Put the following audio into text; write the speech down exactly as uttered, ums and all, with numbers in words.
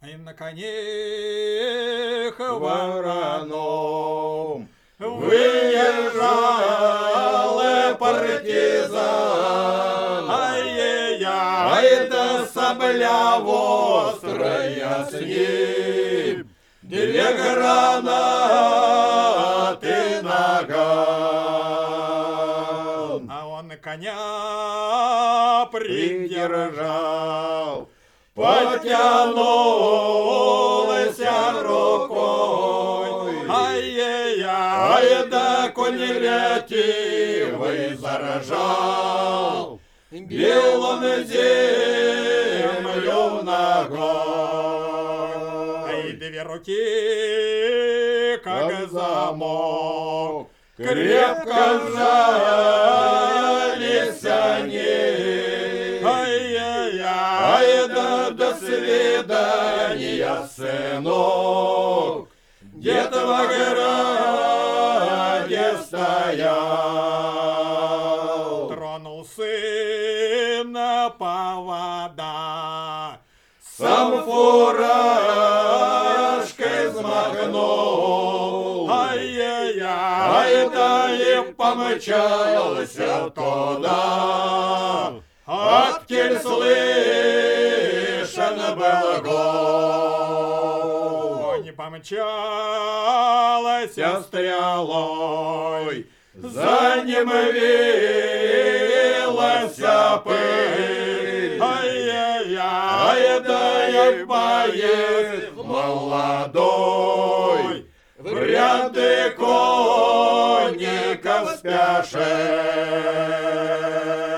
И на конях вороном выезжал партизан. Ай-яй-яй, да сабля острая с ним, две гранаты наган. А он коня придержал, потянулся рукой. Ай-яй-яй, да конь ретивый заражал, бил он землю ногой. Ай, две руки, как замок, крепко сжались они. Ай-яй-яй, да до свидания, сынок, где-то в ограде стоял. Тронул сына повода, сам фуражкой взмахнул. Ай-яй-яй, да и помчался туда, откель слышен был гул. Не помчалась стрелой, за ним вилась пыль. Ай-яй-яй, да и боец молодой в ряды конников спяшет.